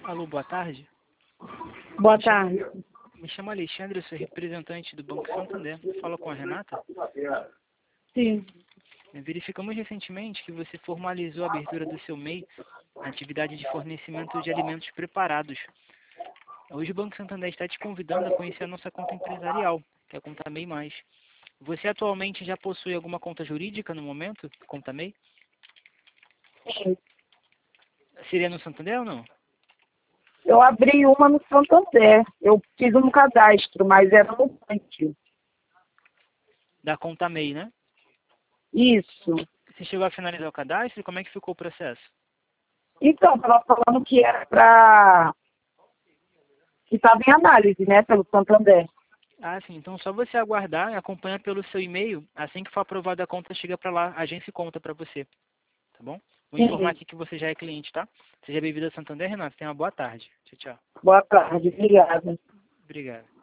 Alô, boa tarde. Boa tarde. Me chamo Alexandre, eu sou representante do Banco Santander. Fala com a Renata? Sim. Verificamos recentemente que você formalizou a abertura do seu MEI, a atividade de fornecimento de alimentos preparados. Hoje o Banco Santander está te convidando a conhecer a nossa conta empresarial, que é a conta MEI Mais. Você atualmente já possui alguma conta jurídica no momento? Conta MEI? Sim. Seria no Santander ou não? Eu abri uma no Santander. Eu fiz um cadastro, mas era no banco. Da conta MEI, né? Isso. Você chegou a finalizar o cadastro? Como é que ficou o processo? Então, estava falando que era para... que estava em análise, né, pelo Santander. Ah, sim. Então, só você aguardar e acompanhar pelo seu e-mail. Assim que for aprovada a conta, chega para lá, a agência conta para você. Tá bom? Vou informar aqui que você já é cliente, tá? Seja bem-vindo a Santander, Renato. Tenha uma boa tarde. Tchau, tchau. Boa tarde, obrigada. Obrigado.